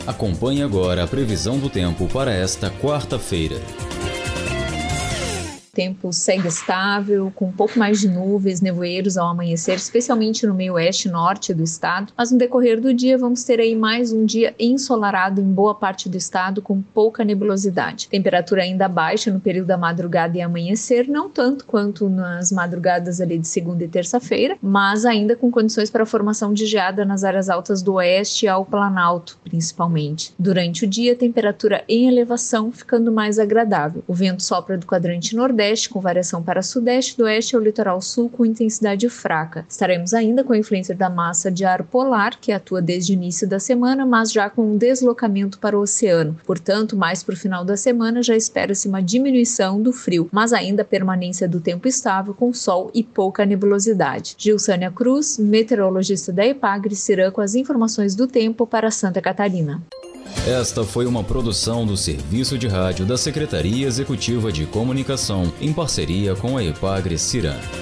Acompanhe agora a previsão do tempo para esta quarta-feira. O tempo segue estável, com um pouco mais de nuvens, nevoeiros ao amanhecer, especialmente no meio oeste e norte do estado. Mas no decorrer do dia vamos ter aí mais um dia ensolarado em boa parte do estado, com pouca nebulosidade. Temperatura ainda baixa no período da madrugada e amanhecer, não tanto quanto nas madrugadas ali de segunda e terça-feira, mas ainda com condições para a formação de geada nas áreas altas do oeste e ao Planalto, principalmente. Durante o dia, temperatura em elevação, ficando mais agradável. O vento sopra do quadrante nordeste, com variação para sudeste, do oeste ao litoral sul com intensidade fraca. Estaremos ainda com a influência da massa de ar polar, que atua desde o início da semana, mas já com um deslocamento para o oceano. Portanto, mais para o final da semana já espera-se uma diminuição do frio, mas ainda a permanência do tempo estável com sol e pouca nebulosidade. Gilsânia Cruz, meteorologista da EPAGRE, Ciran, com as informações do tempo para Santa Catarina. Esta foi uma produção do Serviço de Rádio da Secretaria Executiva de Comunicação, em parceria com a EPAGRE Ciran.